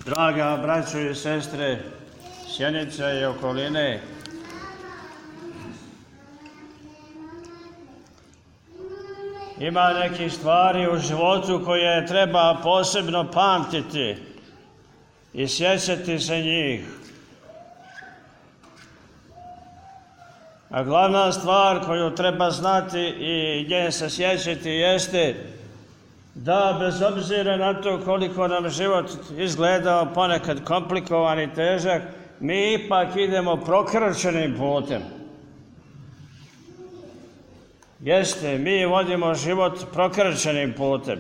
Draga braćo i sestre, Sjenice i okoline, ima nekih stvari u životu koje treba posebno pamtiti i sjećati se njih. A glavna stvar koju treba znati i nje se sjećati jeste da bez obzira na to koliko nam život izgledao ponekad komplikovan i težak, mi ipak idemo prokrčenim putem. Jeste, mi vodimo život prokrčenim putem.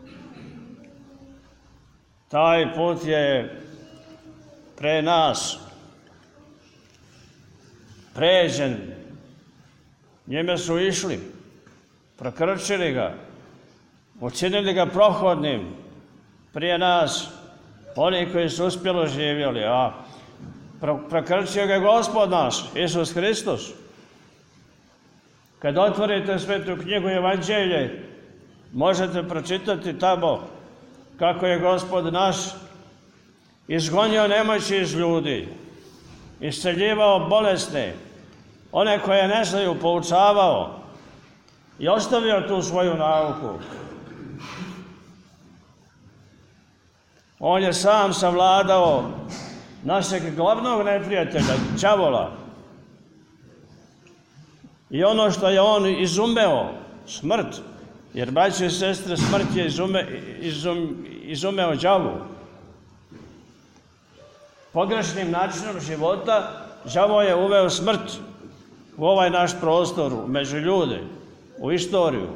Taj put je pre nas pređen, njime su išli, prokrčili ga, učinili ga prohodnim prije nas, oni koji su uspjelo živjeli, a prokrčio ga Gospod naš, Isus Hristos. Kad otvorite Svetu knjigu Evanđelje, možete pročitati tamo kako je Gospod naš izgonio nemoći iz ljudi, isceljivao bolesne, one koje ne znaju poučavao i ostavio tu svoju nauku. On je sam savladao našeg glavnog neprijatelja, đavola. I ono što je on izumeo, smrt, jer braćo i sestre, smrt je izumeo đavo. Pogrešnim načinom života đavo je uveo smrt u ovaj naš prostor, među ljude, u istoriju.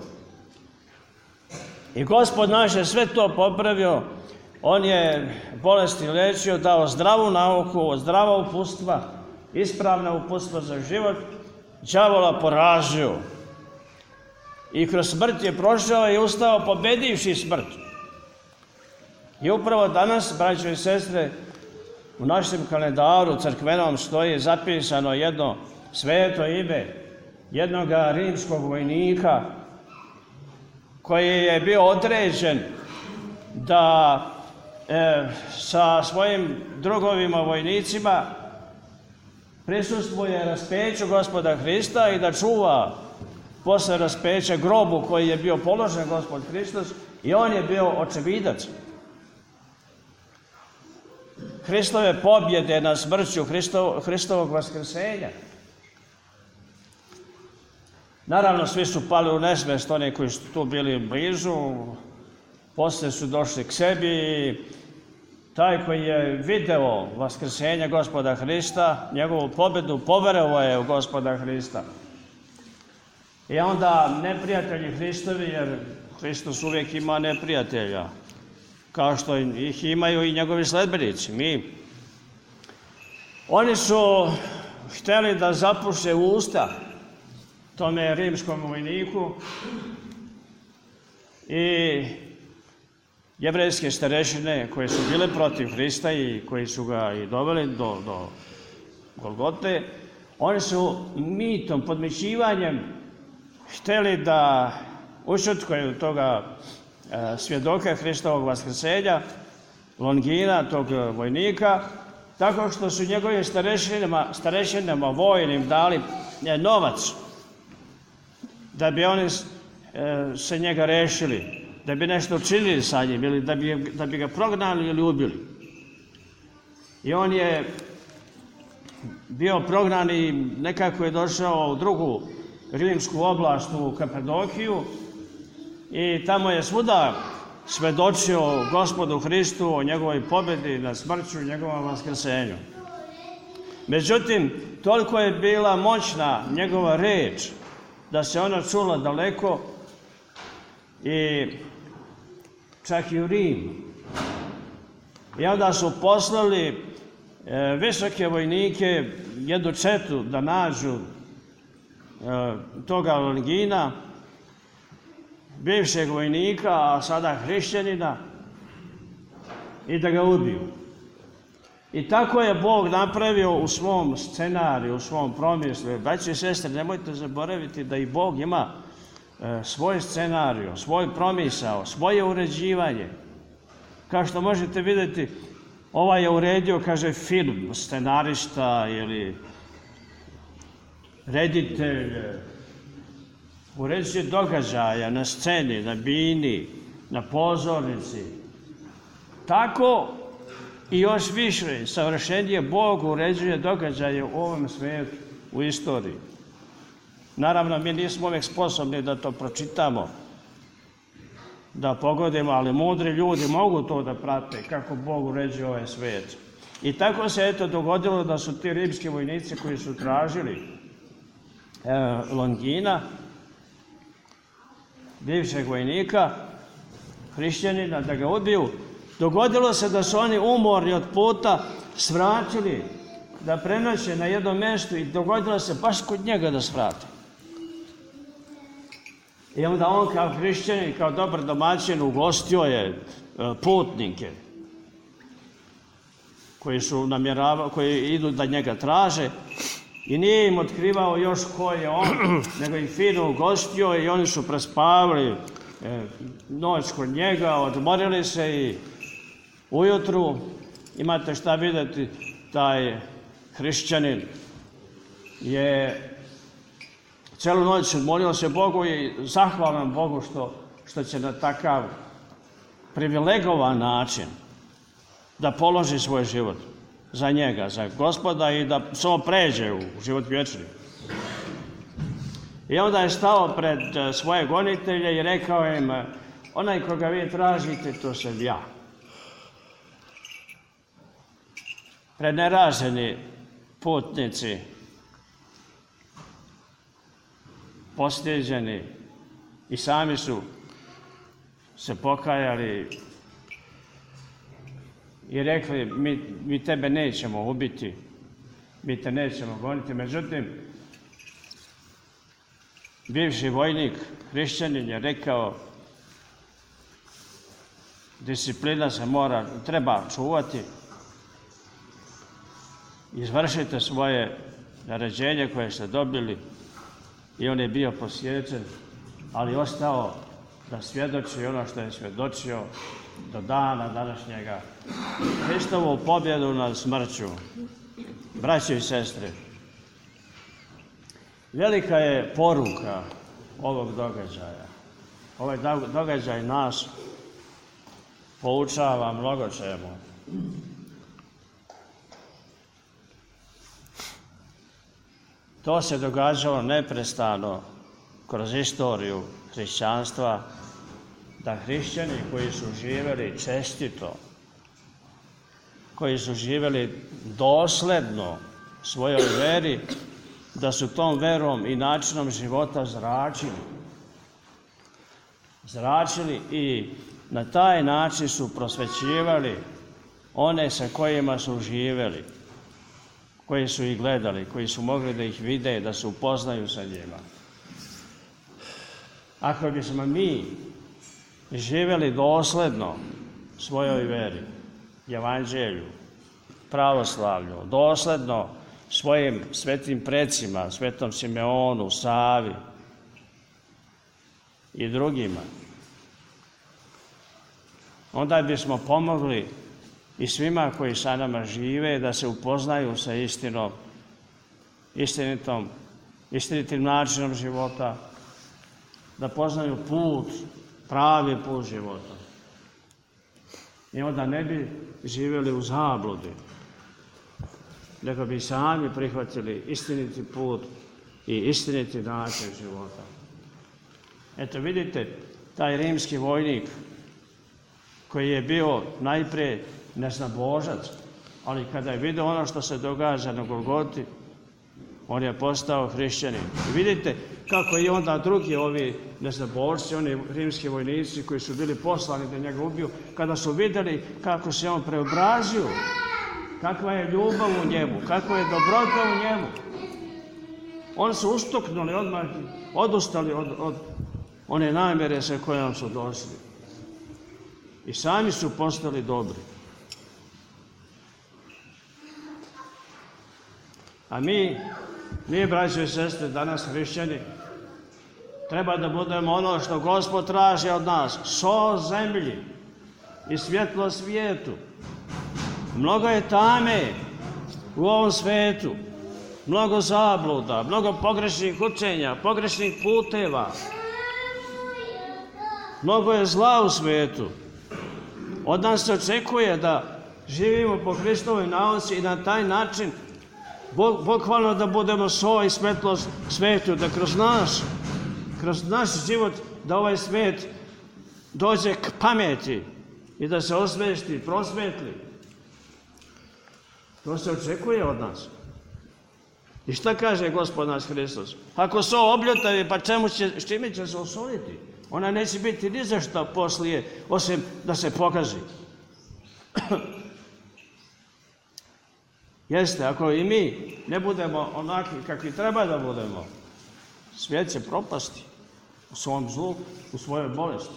I Gospod naš je sve to popravio. On je bolesti lečio, dao zdravu nauku, zdrava uputstva, ispravna uputstva za život, đavola porazio. I kroz smrt je prošao i ustao pobedivši smrt. I upravo danas, braćo i sestre, u našem kalendaru crkvenom stoji zapisano jedno sveto ime jednog rimskog vojnika koji je bio određen da sa svojim drugovima vojnicima prisustvuje raspeću Gospoda Hrista i da čuva posle raspeća grobu koji je bio položen Gospod Hristos, i on je bio očevidac Hristove pobjede nad smrću, Hristovog vaskrsenja. Naravno, svi su pali u nesvest, oni koji su tu bili blizu, poslije su došli k sebi. Taj koji je video vaskrsenje Gospoda Hrista, njegovu pobjedu, poverovao je u Gospoda Hrista. I onda neprijatelji Hristovi, jer Hristos uvijek ima neprijatelja, kao što ih imaju i njegovi sledbenici, mi. Oni su htjeli da zapuše usta tome rimskom vojniku i jevrejske starešine koje su bile protiv Hrista i koji su ga i doveli do Golgote, oni su mitom, podmićivanjem htjeli da ušutkuju toga svjedoka Hristovog vaskrsenja, Longina, tog vojnika, tako što su njegovim starešinama vojnim dali novac da bi oni se njega rešili, da bi nešto učinili sa njim ili da bi ga prognali ili ubili. I on je bio prognan i nekako je došao u drugu rimsku oblast, u Kapadokiju, i tamo je svuda svedočio Gospodu Hristu o njegovoj pobjedi nad smrću i njegovom vaskrsenju. Međutim, toliko je bila moćna njegova reč da se ona čula daleko i čak i u Rim. I onda su poslali visoke vojnike, jednu četu, da nađu toga Longina, bivšeg vojnika, a sada hrišćanina, i da ga ubiju. I tako je Bog napravio u svom scenariju, u svom promislu. Braći i sestre, nemojte zaboraviti da i Bog ima svoj scenariju, svoj promisao, svoje uređivanje. Kao što možete vidjeti, Ovaj je uredio, kaže, film, scenarista ili reditelj, uređuje događaja na sceni, na bini, na pozornici. Tako i još više, savršenije Bog uređuje događaje u ovom svijetu, u istoriji. Naravno, mi nismo uvijek sposobni da to pročitamo, da pogodimo, ali mudri ljudi mogu to da prate, kako Bog uređuje ovaj svijet. I tako se eto dogodilo da su ti rimski vojnici koji su tražili Longina, bivšeg vojnika, hrišćanina, da ga ubiju, dogodilo se da su oni umorni od puta svratili da prenoće na jednom mjestu i dogodilo se baš kod njega da svrate. I onda on kao hrišćanin, kao dobar domaćin ugostio je putnike koji idu da njega traže i nije im otkrivao još ko je on, nego ih fino ugostio i oni su prespavali noć kod njega, odmorili se i ujutru imate šta vidjeti, taj hrišćanin je celu noć molio se Bogu i zahvalan Bogu što će na takav privilegovan način da položi svoj život za njega, za Gospoda i da samo pređe u život vječni. I onda je stao pred svoje gonitelje i rekao im, onaj koga vi tražite, to sam ja. Preneraženi putnici, postiđeni i sami su se pokajali i rekli, mi tebe nećemo ubiti, mi te nećemo goniti. Međutim, bivši vojnik, hrišćanin, je rekao, disciplina se treba čuvati, izvršite svoje naređenje koje ste dobili. I on je bio posjećen, ali ostao da svjedoči ono što je svjedočio do dana današnjega. Hristovu pobjedu nad smrću. Braćo i sestre, velika je poruka ovog događaja. Ovaj događaj nas poučava mnogo čemu. To se događalo neprestano kroz istoriju hrišćanstva, da hrišćani koji su živjeli čestito, koji su živjeli dosledno svojoj veri, da su tom verom i načinom života zračili i na taj način su prosvećivali one sa kojima su živjeli, koji su ih gledali, koji su mogli da ih vide, da se upoznaju sa njima. Ako bismo mi živjeli dosledno svojoj veri, evanđelju, pravoslavlju, dosledno svojim svetim precima, svetom Simeonu, Savi i drugima, onda bismo pomogli i svima koji sa nama žive da se upoznaju sa istinom, istinitim načinom života, da poznaju put, pravi put života. I onda ne bi živjeli u zabludi, nego bi sami prihvatili istiniti put i istiniti način života. Eto vidite, taj rimski vojnik koji je bio najprije neznabožac, ali kada je vidio ono što se događa na Golgoti, on je postao hrišćanin. I vidite kako i onda drugi ovi neznabožci, oni rimski vojnici koji su bili poslani da njega ubiju, kada su vidjeli kako se on preobrazio, kakva je ljubav u njemu, kakva je dobrota u njemu, oni su ustuknuli odmah, odustali od one namjere sa kojom su došli. I sami su postali dobri. A mi, braćo i sestre, danas hrišćani, treba da budemo ono što Gospod traži od nas, sol zemlji i svjetlo svijetu. Mnogo je tame u ovom svetu, mnogo zabluda, mnogo pogrešnih učenja, pogrešnih puteva. Mnogo je zla u svetu. Od nas se očekuje da živimo po Hristovoj nauci i na taj način bukvalno da budemo so i svetlo svetu, da kroz naš život, da ovaj svet dođe k pameti i da se osvešti, prosvetli. To se očekuje od nas. I šta kaže Gospod naš Hristos? Ako so obljotavi, pa s čime će se osoliti? Ona neće biti ni za šta poslije, osim da se pokaži. Jeste, ako i mi ne budemo onaki kakvi treba da budemo, svijet će propasti u svom zlu, u svojoj bolesti.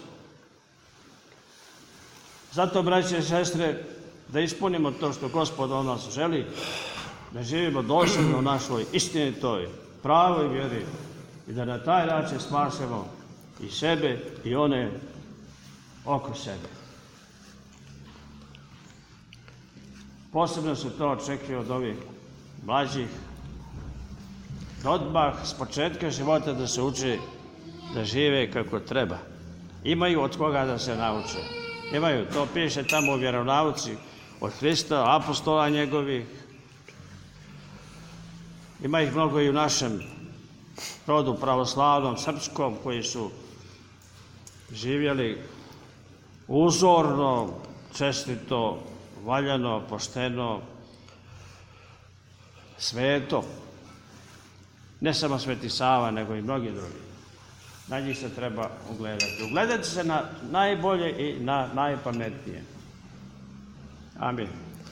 Zato, braće i sestre, da ispunimo to što Gospod od nas želi, da živimo dosljedno u našoj istinitoj, pravoj vjeri i da na taj način spasemo i sebe i one oko sebe. Posebno se to očekuje od ovih mlađih, da odmah s početka života da se uče da žive kako treba. Imaju od koga da se nauče. Imaju, to piše tamo u vjeronauci od Hrista, apostola njegovih. Ima ih mnogo i u našem rodu pravoslavnom, srpskom, koji su živjeli uzorno, čestito, valjano, pošteno, sveto. Ne samo Sveti Sava, nego i mnogi drugi. Na njih se treba ugledati. Ugledati se na najbolje i na najpametnije. Amin.